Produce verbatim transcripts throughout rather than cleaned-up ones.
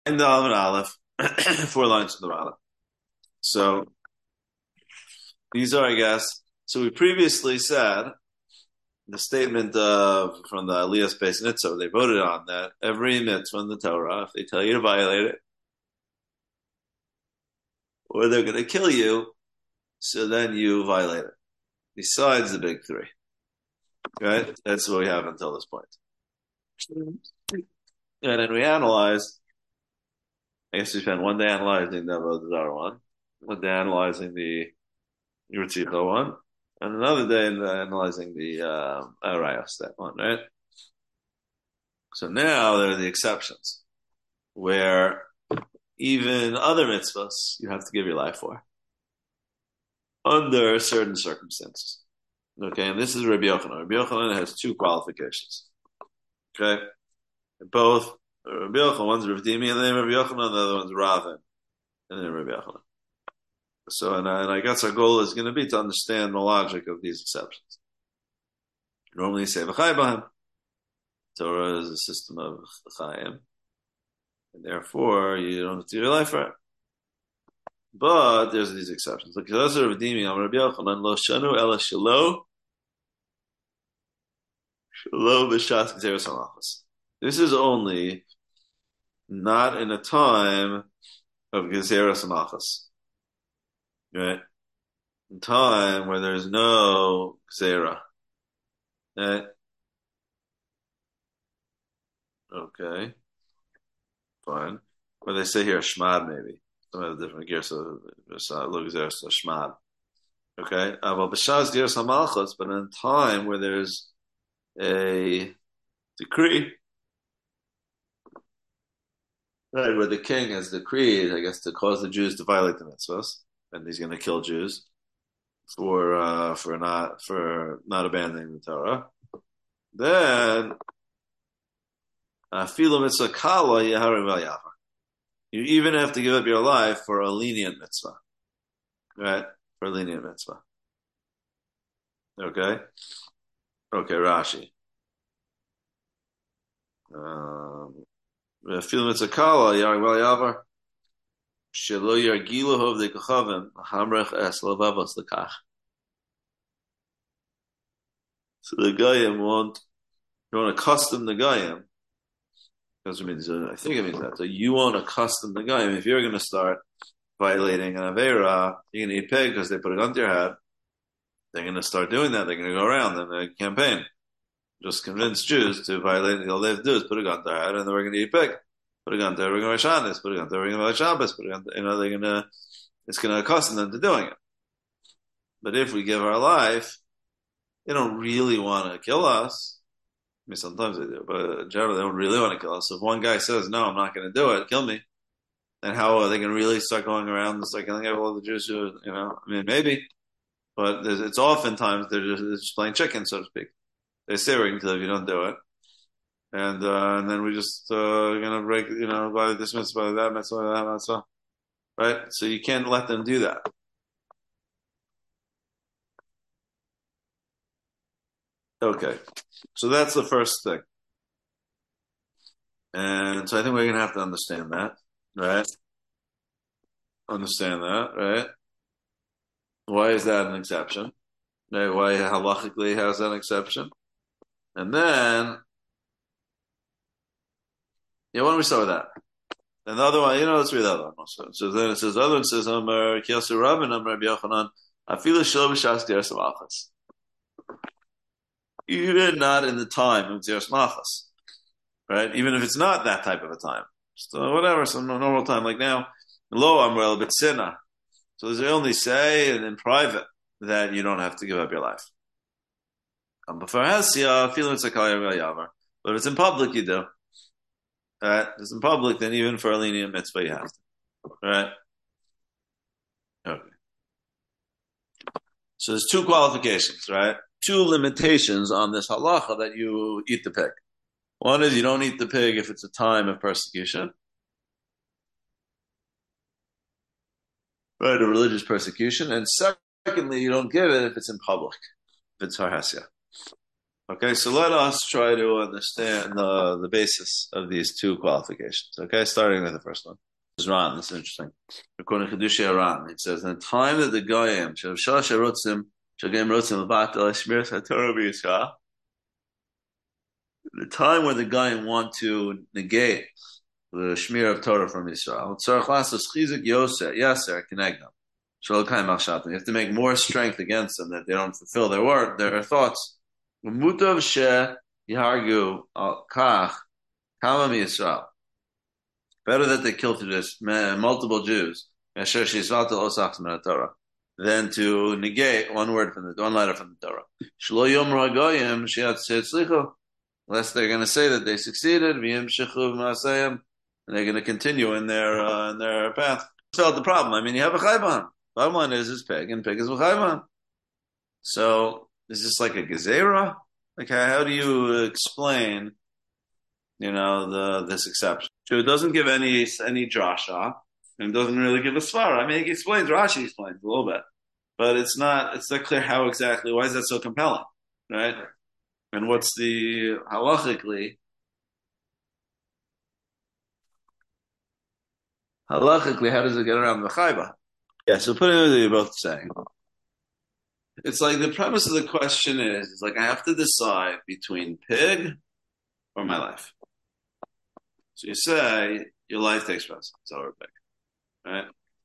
In the Aleph and Aleph, four lines from the Aleph. So these are, I guess. So we previously said the statement of from the Elias Beis Nitzah, they voted on that every mitzvah in the Torah, if they tell you to violate it, or they're going to kill you, so then you violate it. Besides the big three, right? That's what we have until this point. And then we analyzed. I guess we spent one day analyzing the Avodah one, one day analyzing the Yurtzika one, and another day analyzing the uh, Arayos, that one, right? So now there are the exceptions, where even other mitzvahs you have to give your life for, under certain circumstances. Okay, and this is Rabbi Yochanan. Rabbi Yochanan has two qualifications. Okay, both Rabbi Yochanan, one's Rav Dimi, and then Rabbi Yochanan, the other one's Ravin, and then Rabbi Yochanan. So, and, and I guess our goal is going to be to understand the logic of these exceptions. Normally, you say v'chai b'hem. Torah is a system of chayim, and therefore you don't have to do your life for it. But there's these exceptions. Like Rabbi Dimi, Rabbi Yochanan, lo shanu ela shelo shelo b'shas gzeras hamachos. This is only not in a time of Gezeras Malchus, right? In time where there's no Gzera, right? Okay, fine. Or they say here Shmad maybe. Some have different gears, so look Gzera, so Shmad. Okay, but B'shas Gezeras Malchus, but in a time where there's a decree. Right, where the king has decreed, I guess, to cause the Jews to violate the mitzvahs, and he's going to kill Jews for uh, for not for not abandoning the Torah. Then, afilu mitzvah kala yeharim v'yavar. You even have to give up your life for a lenient mitzvah, right? For a lenient mitzvah. Okay, okay, Rashi. Um, Feel mitzvah kala yaring vel yavar shelo yargilu hov de kachavim hamrech es lavavos lekach. So the Goyim want you want to custom the Goyim. Because it means I think it means that. So you want to custom the Goyim. If you're going to start violating an avera, you're going to eat pig because they put a gun to your head. They're going to start doing that. They're going to go around and they campaign. Just convince Jews to violate. All they have to do is put a gun to their head, and then we're going to eat pig. Put a gun to everything by Shabbos. Put a gun to everything by Shabbos. Put a gun to, you know, they're going to. It's going to accustom them to doing it. But if we give our life, they don't really want to kill us. I mean, sometimes they do, but generally they don't really want to kill us. So if one guy says, "No, I'm not going to do it. Kill me," then how are they going to really start going around and start killing all the Jews? Who, you know, I mean, maybe, but it's oftentimes they're just, they're just playing chicken, so to speak. They say we're going to kill if you don't do it. And uh, and then we just uh, going to break, you know, by this mitzvah, by that mitzvah, by that mitzvah. Right? So you can't let them do that. Okay. So that's the first thing. And so I think we're going to have to understand that. Right? Understand that, right? Why is that an exception? Right? Why halachically has that exception? And then, yeah, why don't we start with that? And the other one, you know, let's read the other one also. So then it says, the other one says, Amar Kiyasu Rabin, Amar Rabbi Yochanan, Afilu Shelo B'Shas Gzeras Malchus. Even not in the time of Gzeras Malchus, right? Even if it's not that type of a time, just uh, whatever, some normal time, like now, Lo Amrel B'Tzina. So they only say in, in private that you don't have to give up your life. But if it's in public, you do. Right? If it's in public, then even for a lenient mitzvah, you have to. Right? Okay. So there's two qualifications, right? Two limitations on this halacha that you eat the pig. One is you don't eat the pig if it's a time of persecution. Right? A religious persecution. And secondly, you don't give it if it's in public. If it's harhasya. Okay, so let us try to understand the the basis of these two qualifications. Okay, starting with the first one. This is Ran. This is interesting. According to Chedushei Ran, it says, in the time that the Goyim, Shalosh Harotzim, Shagim Rotzim Levatel Shmiras HaTorah B'Yisrael, the time where the Goyim want to negate the Shmir of Torah from Israel, Tzarech Lasos Chizuk Yoser Yaser Kenegdam. You have to make more strength against them that they don't fulfill their word, their thoughts. Mutav she Yahargu Kach Kama Yisrael. Better that they kill through this multiple Jews than to negate one word from the one letter from the Torah. Shlo Yomru Hagoyim Sheat Tzlichu. Unless they're going to say that they succeeded, and they're going to continue in their uh, in their path. Solve the problem. I mean, you have a chayvan. Bottom line is, is pig, and pig is a chayvan. So, is this like a gezerah? Like, how, how do you explain, you know, the this exception? So it doesn't give any any drasha, and it doesn't really give a svara. I mean, it explains, Rashi explains a little bit, but it's not it's not clear how exactly. Why is that so compelling, right? And what's the halachically? Halachically, how does it get around the chayva? Yeah, so putting it what you're both saying. It's like the premise of the question is, it's like I have to decide between pig or my life. So you say your life takes precedence over pig, right?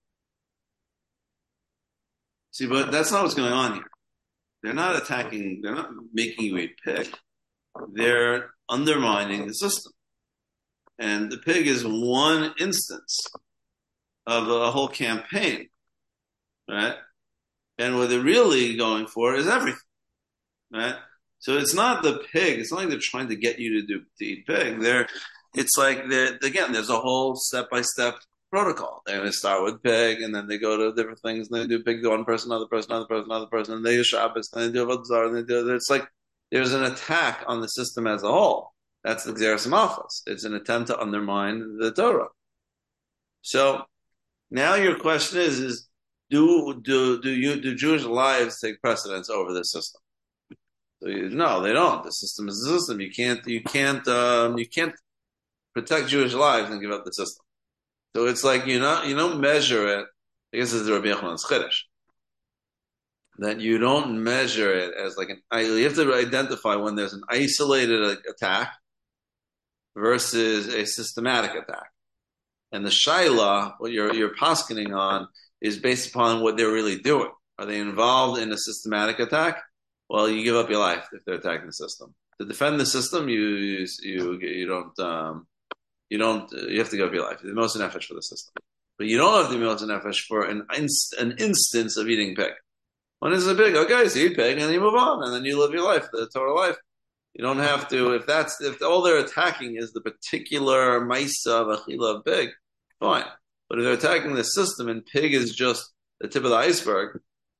See, but that's not what's going on here. They're not attacking, they're not making you a pig. They're undermining the system. And the pig is one instance of a whole campaign, right? And what they're really going for is everything, right? So it's not the pig. It's not like they're trying to get you to do to eat pig. They're, it's like they're, again, there's a whole step-by-step protocol. They're going to start with pig, and then they go to different things, and they do pig to one person, another person, another person, another person, and they do Shabbos, and they do Avodah Zarah, and they do. It's like there's an attack on the system as a whole. That's the Xeris Malchus. It's an attempt to undermine the Torah. So now your question is: is do do do you do Jewish lives take precedence over this system? So you, no, they don't. The system is the system. You can't you can't um, you can't protect Jewish lives and give up the system. So it's like you know you don't measure it. I guess it's the Rabbi Yochanan's Chiddush that you don't measure it as like an. You have to identify when there's an isolated attack versus a systematic attack, and the shaila, what you're you're poskening on, is based upon what they're really doing. Are they involved in a systematic attack? Well, you give up your life if they're attacking the system. To defend the system, you you you, you don't. Um, You don't. Uh, you have to give up your life. The most nefesh for the system, but you don't have the most nefesh for an inst, an instance of eating pig. When is a pig? Okay, so you eat pig and you move on, and then you live your life, the Torah life. You don't have to. If that's if all they're attacking is the particular ma'isa of achila of pig, fine. But if they're attacking the system and pig is just the tip of the iceberg,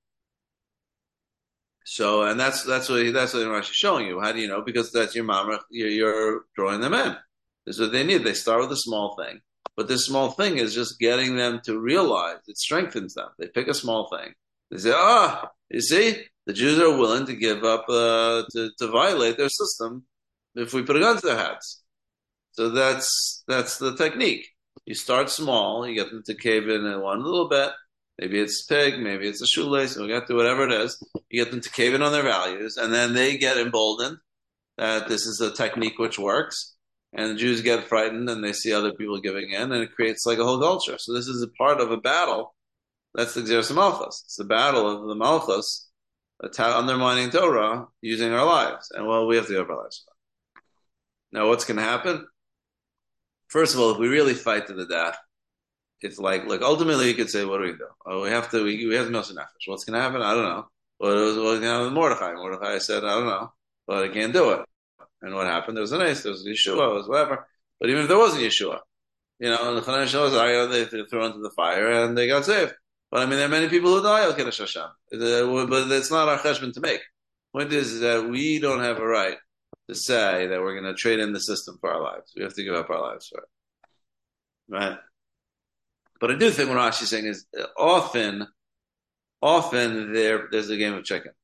so and that's that's what that's what Rashi is showing you. How do you know? Because that's your mamrach. You're, you're drawing them in. This is what they need. They start with a small thing. But this small thing is just getting them to realize it strengthens them. They pick a small thing. They say, ah, you see, the Jews are willing to give up, uh, to, to violate their system if we put a gun to their heads. So that's that's the technique. You start small. You get them to cave in in one little bit. Maybe it's pig. Maybe it's a shoelace. We got to whatever it is. You get them to cave in on their values. And then they get emboldened that this is a technique which works. And the Jews get frightened and they see other people giving in, and it creates like a whole culture. So this is a part of a battle. That's the Xeris Malchus. It's the battle of the Malchus undermining Torah using our lives. And well, we have to give our lives for that. Now, what's going to happen? First of all, if we really fight to the death, it's like, look, ultimately you could say, what do we do? Oh, we have to, we, we have to know some nefesh. What's going to happen? I don't know. What was going to happen with Mordechai? Mordechai said, I don't know, but I can't do it. And what happened? There was an ace, there was a Yeshua, there was whatever. But even if there wasn't Yeshua, you know, the Chanan shows they threw into the fire and they got saved. But I mean, there are many people who die al Kiddush Hashem. But it's not our cheshbon to make. The point is that we don't have a right to say that we're going to trade in the system for our lives. We have to give up our lives for it. Right? But I do think what Rashi's saying is often, often there, there's a game of chicken.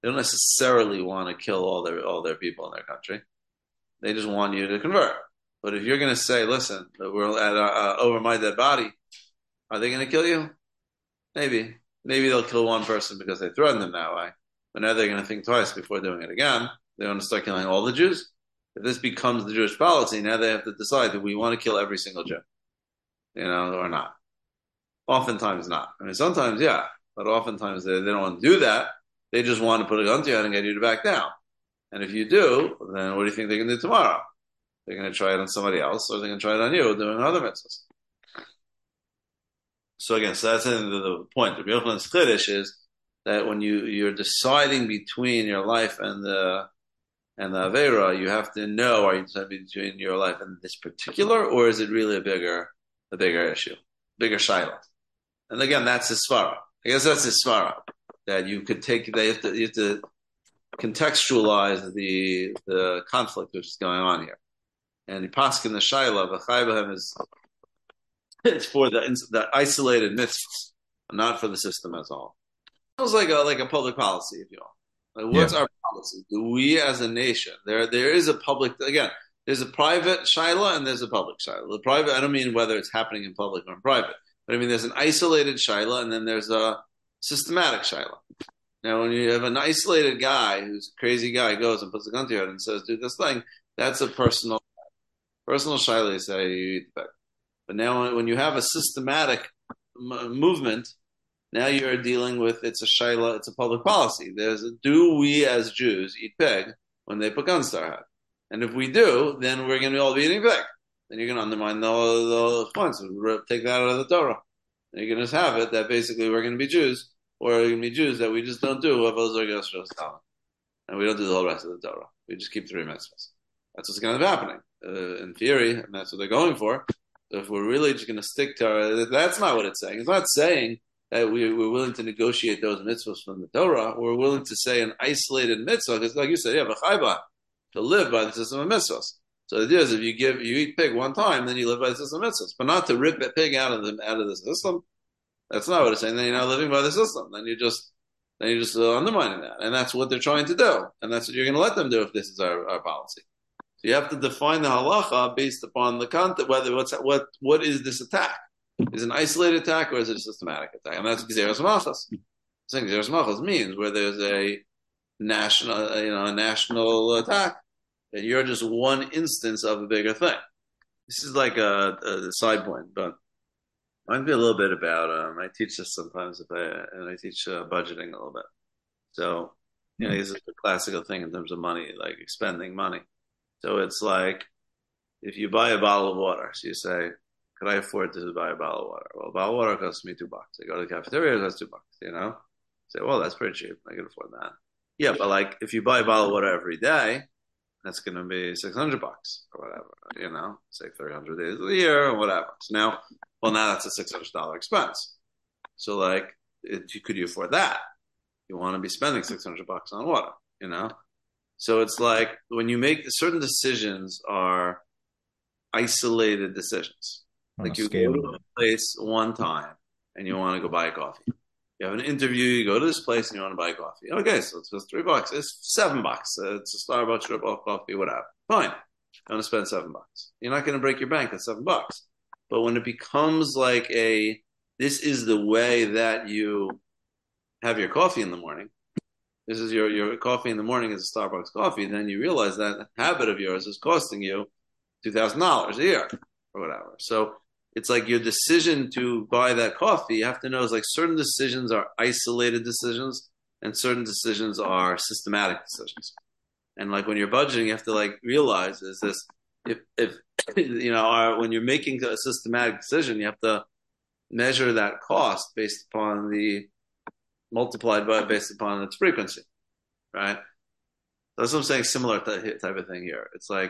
They don't necessarily want to kill all their all their people in their country. They just want you to convert. But if you're going to say, listen, we're at uh, over my dead body, are they going to kill you? Maybe. Maybe they'll kill one person because they threatened them that way. But now they're going to think twice before doing it again. They want to start killing all the Jews. If this becomes the Jewish policy, now they have to decide that we want to kill every single Jew, you know, or not. Oftentimes not. I mean, sometimes, yeah, but oftentimes they, they don't want to do that. They just want to put a gun to your head and get you to back down. And if you do, then what do you think they can do tomorrow? They're going to try it on somebody else, or they're going to try it on you doing other mitzvahs. So again, so that's the, the point. The Yochanan's Chiddush is that when you, you're deciding between your life and the and the Aveira, you have to know, are you deciding between your life and this particular, or is it really a bigger a bigger issue, bigger shiloh? And again, that's his svara. I guess that's his svara, that you could take, they have to, you have to contextualize the the conflict which is going on here. And the paskin the shiloh, the chaybahem is, it's for the, the isolated mitzvahs, not for the system as a whole. It was like a like a public policy, if you will. Like, what's yeah. our policy? Do we, as a nation, there there is a public, again, there's a private shiloh and there's a public shiloh. The private, I don't mean whether it's happening in public or in private, but I mean there's an isolated shiloh and then there's a systematic shiloh. Now, when you have an isolated guy who's a crazy guy goes and puts a gun to your head and says, do this thing, that's a personal personal shiloh, you say, you eat the pig. But now when you have a systematic m- movement, now you're dealing with, it's a shayla, it's a public policy. There's a, do we as Jews eat pig when they put guns to our head? And if we do, then we're going to all be eating pig. Then you're going to undermine the the points. Take that out of the Torah. And you're going to have it that basically we're going to be Jews, or we're going to be Jews that we just don't do, and we don't do the whole rest of the Torah. We just keep three mitzvahs. That's what's going to be happening uh, in theory, and that's what they're going for. So if we're really just going to stick to our, that's not what it's saying. It's not saying that we, we're willing to negotiate those mitzvahs from the Torah. We're willing to say an isolated mitzvah, because like you said, you have a chayba to live by the system of mitzvahs. So the idea is if you give, you eat pig one time, then you live by the system of mitzvahs, but not to rip a pig out of the out of the system. That's not what it's saying. Then you're not living by the system. Then you're just, then you're just uh, undermining that, and that's what they're trying to do, and that's what you're going to let them do if this is our, our policy. So you have to define the halacha based upon the content. Whether what's what what is this attack? Is it an isolated attack or is it a systematic attack? And that's Gzeras Malchus. Saying Gzeras Malchus means where there's a national, you know, a national attack, and you're just one instance of a bigger thing. This is like a, a side point, but reminds me a little bit about. Um, I teach this sometimes, if I and I teach uh, budgeting a little bit. So you know, this is a classical thing in terms of money, like expending money. So it's like if you buy a bottle of water, so you say, could I afford to buy a bottle of water? Well, a bottle of water costs me two bucks. I go to the cafeteria, it costs two bucks, you know? Say, well, that's pretty cheap. I can afford that. Yeah, but like if you buy a bottle of water every day, that's going to be six hundred bucks or whatever, you know? Say three hundred days a year or whatever. So now, well, now that's a six hundred dollars expense. So like, it, could you afford that? You want to be spending six hundred bucks on water, you know? So it's like when you make certain decisions are isolated decisions. Like you go to a place one time and you want to go buy a coffee. You have an interview, you go to this place and you want to buy a coffee. Okay, so it's just three bucks. It's seven bucks. It's a Starbucks rip-off coffee, whatever. Fine. You want to spend seven bucks. You're not going to break your bank at seven bucks. But when it becomes like a, this is the way that you have your coffee in the morning. This is your, your coffee in the morning is a Starbucks coffee. Then you realize that habit of yours is costing you two thousand dollars a year or whatever. So it's like your decision to buy that coffee, you have to know is like certain decisions are isolated decisions and certain decisions are systematic decisions. And like when you're budgeting, you have to like realize is this, if, if you know, are, when you're making a systematic decision, you have to measure that cost based upon the, multiplied by based upon its frequency, right? That's what I'm saying, similar type of thing here. It's like,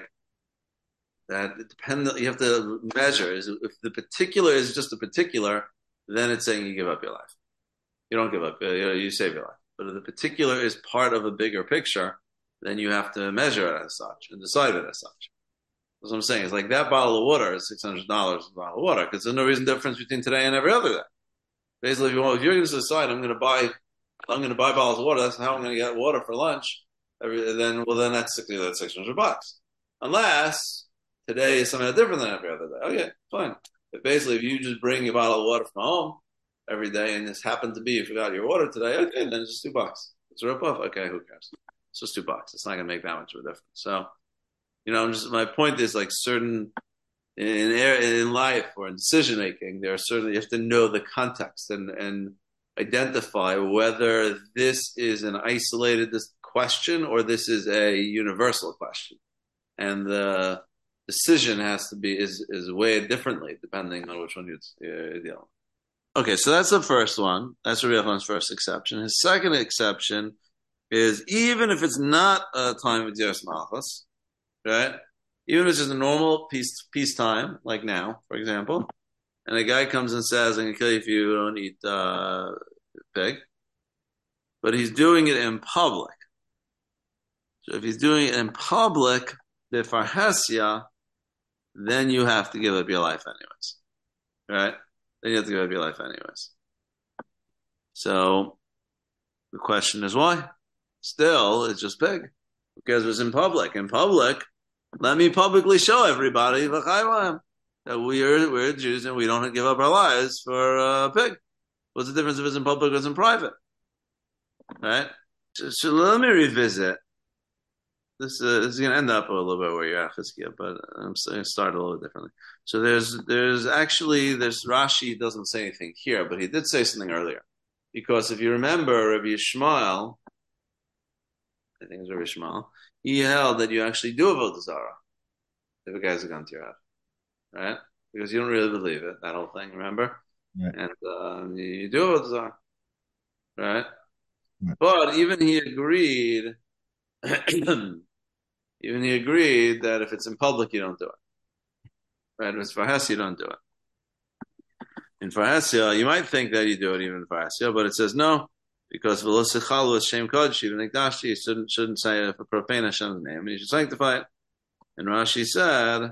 that it depends, you have to measure. Is if the particular is just a particular, then it's saying you give up your life. You don't give up, you, you save your life. But if the particular is part of a bigger picture, then you have to measure it as such and decide it as such. That's what I'm saying. It's like that bottle of water is six hundred dollars a bottle of water because there's no reason difference between today and every other day. Basically, if, you want, if you're going to decide, I'm going to buy If I'm going to buy bottles of water, that's how I'm going to get water for lunch. Every, then, well, then that's sixty, that's six hundred bucks. Unless today is somehow different than every other day. Okay, fine. But basically, if you just bring a bottle of water from home every day, and this happened to be you forgot your water today, okay, then it's just two bucks. It's a rip off. Okay, who cares? It's just two bucks. It's not going to make that much of a difference. So, you know, I'm just my point is like certain in in life or in decision making, there are certain you have to know the context and and identify whether this is an isolated question or this is a universal question, and the decision has to be is is weighed differently depending on which one you're dealing with. Okay, so that's the first one. That's Rabbi Yochanan's first exception. His second exception is even if it's not a time of Yos Malchus, right? Even if it's just a normal peace peacetime, like now, for example, and a guy comes and says, "I'm gonna kill you if you don't eat uh, pig," but he's doing it in public. So if he's doing it in public, the farhesya, then you have to give up your life anyways, right? Then you have to give up your life anyways. So the question is why? Still, it's just pig. Because it's in public. In public, let me publicly show everybody that we are we're Jews and we don't give up our lives for a pig. What's the difference if it's in public or it's in private? Right? So, so let me revisit. This, uh, this is going to end up a little bit where you're at, Chizkiah, but I'm going to start a little differently. So there's there's actually, there's Rashi doesn't say anything here, but he did say something earlier. Because if you remember, Rabbi Yishmael, I think it was Rabbi Yishmael, he held that you actually do a Avodah Zarah if a guy's a gun to your head. Right? Because you don't really believe it, that whole thing, remember? Right. And um, you, you do a Avodah Zarah. Right? Right. But even he agreed even he agreed that if it's in public, you don't do it. Right? If it's farhesya, you don't do it. In farhesya, you might think that you do it even in farhesya, but it says no, because v'lo is shem kodesh, even nikdashi, you shouldn't, shouldn't say for profane Hashem's name, and you should sanctify it. And Rashi said,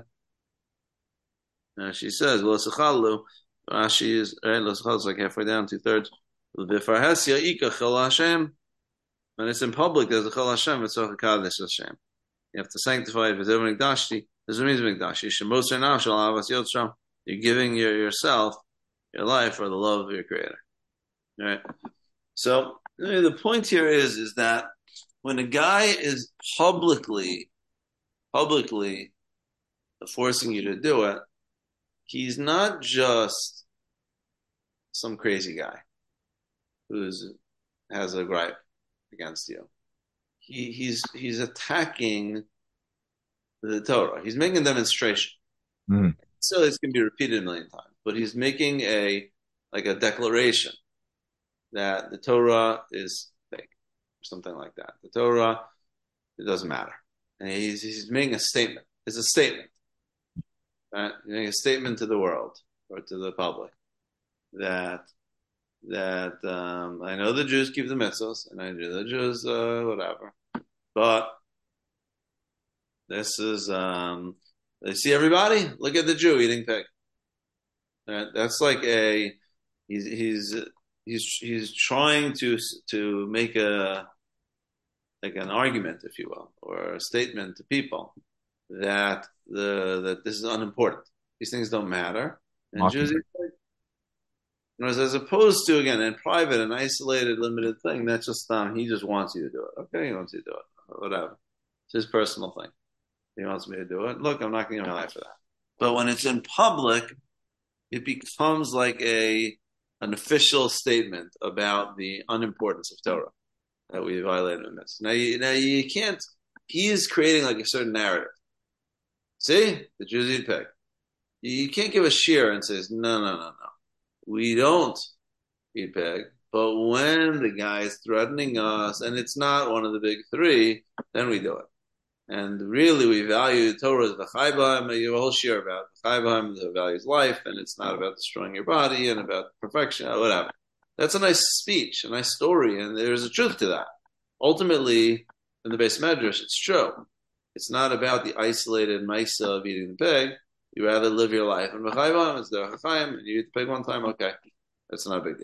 Rashi says, v'lo Rashi is, right, lo is like halfway down, two thirds. V'farhesya ika chel Hashem. When it's in public, there's a chel Hashem, it's a kadosh Hashem. You have to sanctify it. This is what means mikdashi. You're giving your, yourself, your life, for the love of your Creator. All right. So the point here is, is that when a guy is publicly, publicly forcing you to do it, he's not just some crazy guy who's has a gripe against you. He, he's he's attacking the Torah. He's making a demonstration. Mm. So this can be repeated a million times, but he's making a like a declaration that the Torah is fake, or something like that. The Torah, it doesn't matter, and he's he's making a statement. It's a statement, right? He's making a statement to the world or to the public that that um, I know the Jews keep the mitzvahs, and I know the Jews uh, whatever, but this is um, they see everybody. Look at the Jew eating pig. Right? That's like a he's he's he's he's trying to to make a like an argument, if you will, or a statement to people that the that this is unimportant. These things don't matter, and Jews eat pig. Whereas as opposed to, again, in private, an isolated, limited thing, that's just, um, he just wants you to do it. Okay, he wants you to do it. Whatever. It's his personal thing. He wants me to do it. Look, I'm not going to give my life for that. But when it's in public, it becomes like a an official statement about the unimportance of Torah that we violated in this. Now, you, now you can't, he is creating like a certain narrative. See? The Jews eat pig. You can't give a shear and says, no, no, no, no. We don't eat pig, but when the guy is threatening us, and it's not one of the big three, then we do it. And really, we value Torah as the chaybaim. You have a whole share about the chaybaim that values life, and it's not about destroying your body and about perfection, or whatever. That's a nice speech, a nice story, and there's a truth to that. Ultimately, in the base medrash, it's true. It's not about the isolated ma'isa of eating the pig. You rather live your life. And v'chayvam is the chayim, and you eat the pig one time, okay. That's not a big deal.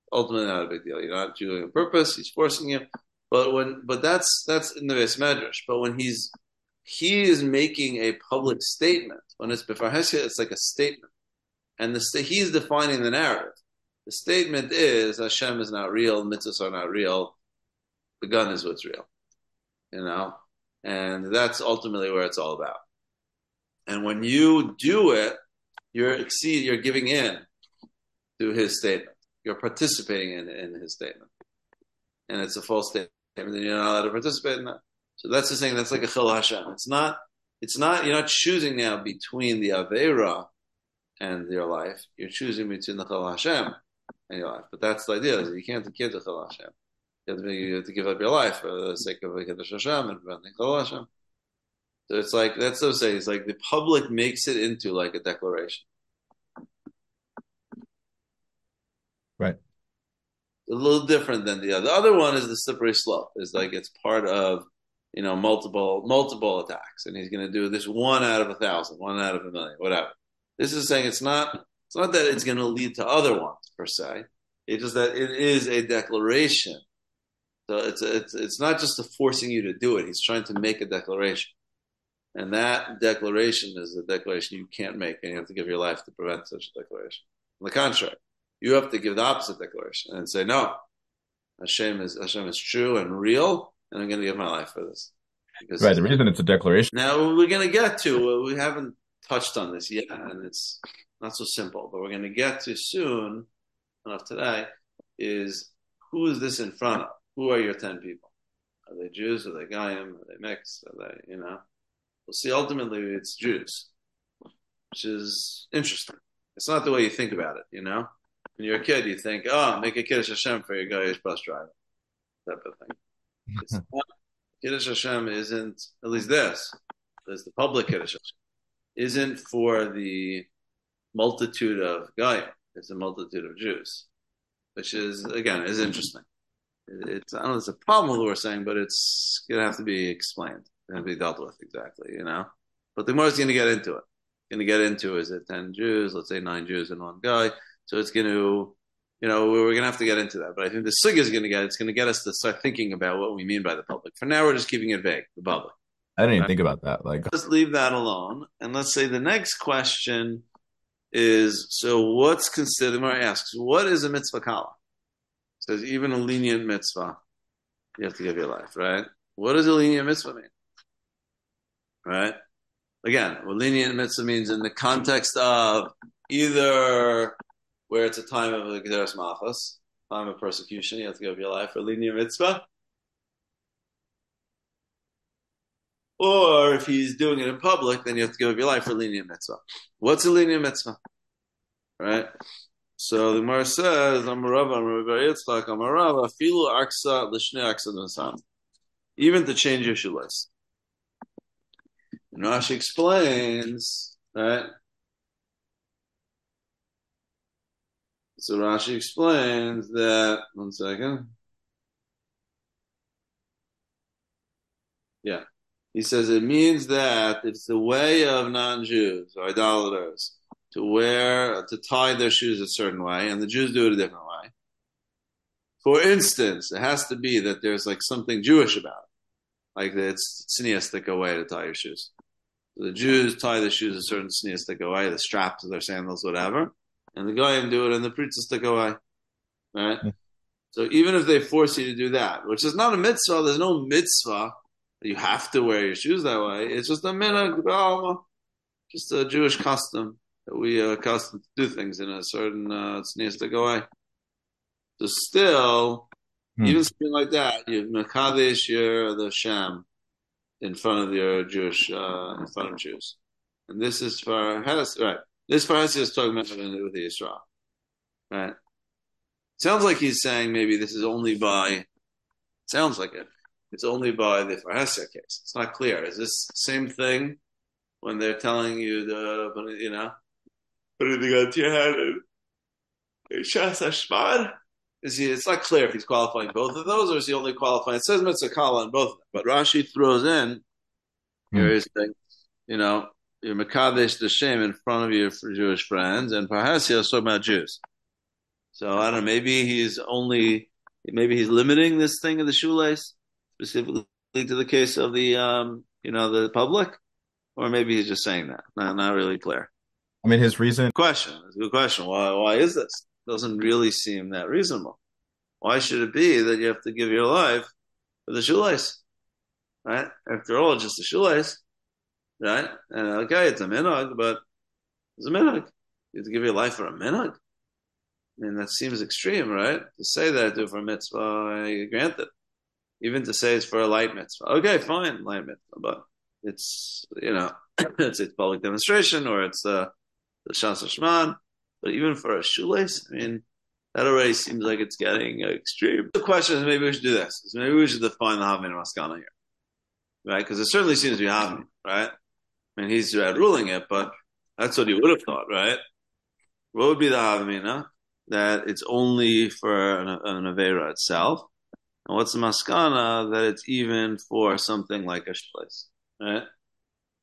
ultimately not a big deal. You're not doing it on purpose. He's forcing you. But when, but that's that's in the Beis Medrash. But when he's he is making a public statement, when it's before Hesed, it's like a statement, and the he's defining the narrative. The statement is Hashem is not real, mitzvahs are not real. The gun is what's real, you know, and that's ultimately where it's all about. And when you do it, you're exceed, you're giving in to his statement. You're participating in, in his statement, and it's a false statement. And you're not allowed to participate in that. So that's the thing. That's like a chil Hashem. It's not. It's not. You're not choosing now between the avera and your life. You're choosing between the chil Hashem and your life. But that's the idea. Is you can't give the chil Hashem. You have, to, you have to give up your life for the sake of Kiddush Hashem and preventing chil Hashem. So it's like that's what I'm saying. It's like the public makes it into like a declaration. Right. A little different than the other. The other one is the slippery slope. It's like it's part of, you know, multiple multiple attacks, and he's going to do this one out of a thousand, one out of a million, whatever. This is saying it's not. It's not that it's going to lead to other ones per se. It's just that it is a declaration. So it's it's it's not just forcing you to do it. He's trying to make a declaration, and that declaration is a declaration you can't make, and you have to give your life to prevent such a declaration. On the contrary, you have to give the opposite declaration and say, no, Hashem is Hashem is true and real, and I'm going to give my life for this. Because right. The reason it's a declaration. Now we're going to get to. We haven't touched on this yet, and it's not so simple. But we're going to get to soon enough today. Is who is this in front of? Who are your ten people? Are they Jews? Are they Goyim? Are they mixed? Are they, you know? We'll see. Ultimately, it's Jews, which is interesting. It's not the way you think about it, you know. When you're a kid, you think, oh, make a Kiddush Hashem for your Goyish bus driver. Type of thing. It's not, Kiddush Hashem isn't, at least this, there's the public Kiddush Hashem, isn't for the multitude of Goyim. It's a multitude of Jews, which is, again, is interesting. It's, I don't know if it's a problem with what we're saying, but it's going to have to be explained. It's going to be dealt with exactly, you know. But the Gemara is going to get into it. Going to get into, is it ten Jews, let's say nine Jews and one guy. So it's going to, you know, we're going to have to get into that. But I think the sugya is going to get, it's going to get us to start thinking about what we mean by the public. For now, we're just keeping it vague, the public. I didn't even right? think about that. Like, let's leave that alone. And let's say the next question is, so what's considered, Mara asks, what is a mitzvah kala? It says, even a lenient mitzvah, you have to give your life, right? What does a lenient mitzvah mean? Right? Again, what lenient mitzvah means in the context of either where it's a time of a Gederas Malchus, time of persecution, you have to give your life for lenient mitzvah. Or if he's doing it in public, then you have to give up your life for lenient mitzvah. What's a lenient mitzvah? Right? So the Gemara says, Amarava, Amarava, Yitzchak, Amarava, Filu Aksa, Lishne Aksa Nasam. Even to change your shoelace. And Rashi explains, right? So Rashi explains that, one second. Yeah. He says it means that it's the way of non-Jews or idolaters to wear, to tie their shoes a certain way, and the Jews do it a different way. For instance, it has to be that there's like something Jewish about it. Like it's tzniistic way to tie your shoes. So the Jews tie their shoes a certain tzniistic way, the straps of their sandals, whatever. And the Goyim do it in the pritzistic way. Right? Mm-hmm. So even if they force you to do that, which is not a mitzvah, there's no mitzvah that you have to wear your shoes that way. It's just a minhag, just a Jewish custom that we are accustomed to do things in a certain uh, tzniistic way. So still, mm-hmm. even something like that, you mekadesh your the sham in front of your Jewish, uh, in front of Jews. And this is for Hesed, right? This for Hesed is talking about with the Yisrael, right? Sounds like he's saying maybe this is only by, sounds like it, it's only by the for Hesed case. It's not clear. Is this same thing when they're telling you the, you know, put anything onto your head and Shas Hashmad? Is he, it's not clear if he's qualifying both of those, or is he only qualifying? It says mitzvah kala on both of them, but Rashi throws in hmm. here is thing, you know, you're mekadesh the shem in front of your Jewish friends, and perhaps he'll talk about Jews. So I don't know. Maybe he's only maybe he's limiting this thing of the shoelace specifically to the case of the um, you know the public, or maybe he's just saying that. Not not really clear. I mean, his reason. Question. It's a good question. Why why is this? Doesn't really seem that reasonable. Why should it be that you have to give your life for the shoelace? Right? After all, it's just a shoelace. Right? And okay, it's a minhag, but it's a minhag. You have to give your life for a minhag. I mean, that seems extreme, right? To say that I do for a mitzvah, I grant it. Even to say it's for a light mitzvah. Okay, fine, light mitzvah. But it's, you know, it's a public demonstration or it's uh, the Shas Hashman. But even for a shoelace, I mean, that already seems like it's getting extreme. The question is maybe we should do this. Is maybe we should define the Havmin Maskana here. Right? Because it certainly seems to be Havmin, right? I mean, he's ruling it, but that's what he would have thought, right? What would be the Havmina? That it's only for an, an Avera itself. And what's the Maskana? That it's even for something like a shleis, right?